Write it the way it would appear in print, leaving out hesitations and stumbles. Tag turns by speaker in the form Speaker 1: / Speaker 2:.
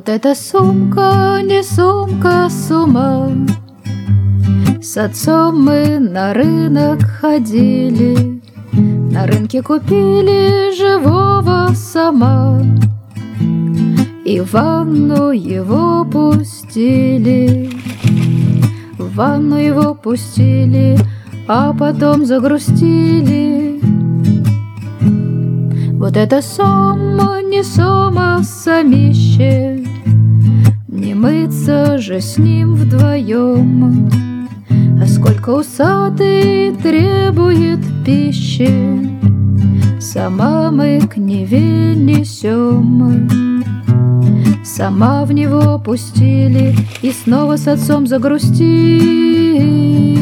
Speaker 1: Вот эта сумка, не сумка, с ума. С отцом мы на рынок ходили, на рынке купили живого сама, и в ванну его пустили, в ванну его пустили, а потом загрустили. Вот это сома, не сома, самище, не мыться же с ним вдвоем. А сколько усатый требует пищи, сама мы к Неве несем. Сама в него пустили и снова с отцом загрустили.